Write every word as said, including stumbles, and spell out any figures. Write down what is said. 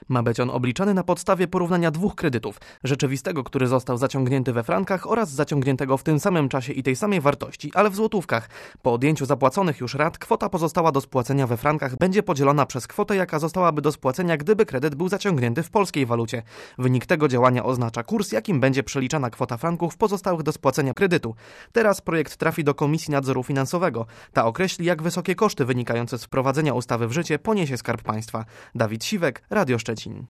Ma być on obliczany na podstawie porównania dwóch kredytów. Rzeczywistego, który został zaciągnięty we frankach oraz zaciągniętego w tym samym czasie i tej samej wartości, ale w złotówkach. Po odjęciu zapłaconych już rat, kwota pozostała do spłacenia we frankach będzie podzielona przez kwotę, jaka zostałaby do spłacenia, gdyby kredyt był zaciągnięty w polskiej walucie. Wynik tego działania oznacza kurs, jakim będzie przeliczana kwota franków pozostałych do spłacenia kredytu. Teraz projekt trafi do Komisji Nadzoru Finansowego. Ta określi, jak wysokie koszty wynikające z wprowadzenia ustawy w życie poniesie Skarb Państwa. Dawid Siwek, Radio Szczecin.